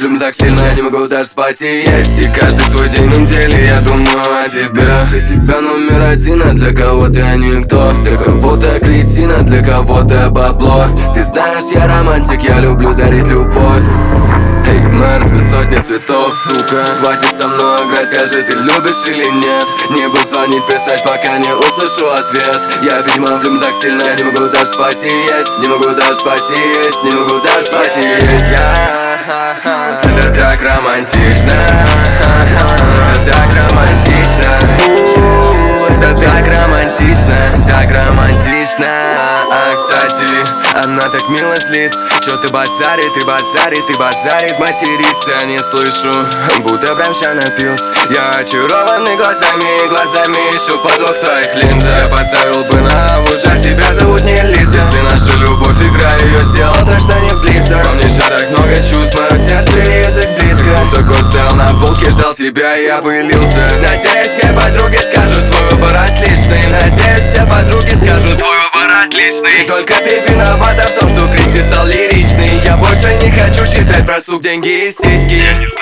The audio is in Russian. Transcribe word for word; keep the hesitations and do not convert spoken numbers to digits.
люблю так сильно, я не могу даже спать и есть. И каждый свой день недели я думаю о тебе. Для тебя номер один, а для кого-то я никто. Для кого-то кретин, а для кого-то бабло. Ты знаешь, я романтик, я люблю дарить любовь. Эй, Мерсы, сотни цветов, сука. Хватит со мной играть, скажи, ты любишь или нет. Не буду звонить, писать, пока не услышу ответ. Я, видимо, влюблен так сильно, я не могу даже спать и есть. Не могу даже спать и есть, не могу даже спать и есть. Я, это так романтично, это так романтично, это так романтично, так романтично. А, кстати, она так мило злит. Чё ты базарит, ты базарит, ты базарит. Материться не слышу, будто прям ща напился. Я очарованный глазами, глазами ищу подвох в твоих линзах. Я поставил бы на ужас, тебя зовут не Лиза. Если наша любовь игра, ее сделал так, что не близко. Во мне еще так много чувств, мое сердце и язык близко. Такой стоял на полке, ждал тебя, и я пылился. Надеюсь, все подруги скажут, твой выбор отличный. Надеюсь, все подруги скажут, твой выбор отличный. И только ты виновата в том, что Кристи стал лиричный. Я больше не хочу считать про сук, деньги и сиськи.